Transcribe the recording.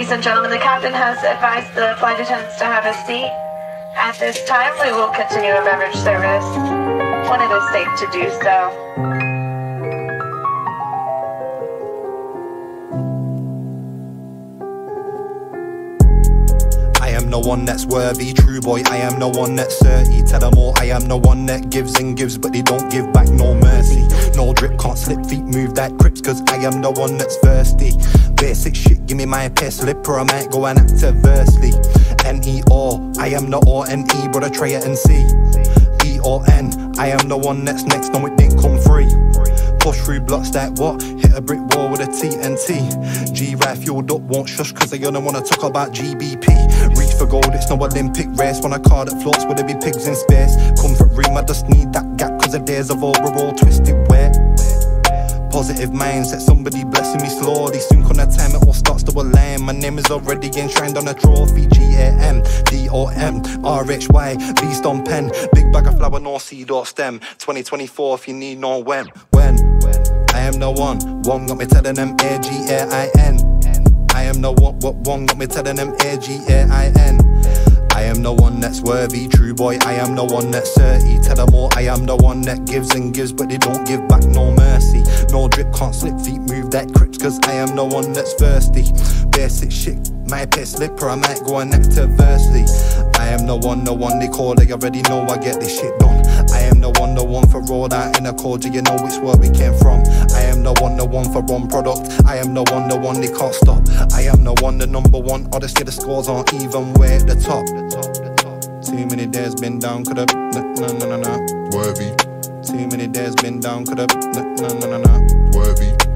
Ladies and gentlemen, the captain has advised the flight attendants to have a seat. At this time, we will continue a beverage service when it is safe to do so. I am no one that's worthy, true boy, I am no one that's 30. Tell them all I am no one that gives and gives, but they don't give back no mercy. No drip, can't slip, feet move that crips, cause I am the one that's thirsty. Basic shit, give me my pair slip or I might go and act adversely. N-E-O, I am the O-N-E, brother try it and see. E-O-N, I am the one that's next, no it didn't come free. Push through blocks like what? Hit a brick wall with a TNT. G-Ride fueled up, won't shush cause I only wanna talk about GBP. Reach for gold, it's no Olympic race. Want a car that floats, will there be pigs in space? Comfort room, I just need that gap cause the days of old were all twisted wet. Positive mindset, somebody blessing me slowly. Soon come that time it all starts to align. My name is already enshrined on a trophy. G-A-M-D-O-M R-H-Y, beast on pen. Big bag of flour, no seed or stem. 2024 if you need no when. I am the one got me telling them A-G-A-I-N. I am the one got me telling them A-G-A-I-N. I am the one that's worthy, true boy, I am the one that's 30. Tell them all I am the one that gives and gives, but they don't give back no mercy. No drip, can't slip, feet move that crips, cause I am the one that's thirsty. Basic shit, my pair slip or I might go and act adversely. I am the one they call, they already know I get this shit done. I am the one for roll out in a cold, you know it's where we came from. I am the one for one product. I am the one they can't stop. I am the number one, honestly the scores aren't even way at the top. Too many days been down, could've, no. Worthy. Too many days been down, could've, no. Worthy.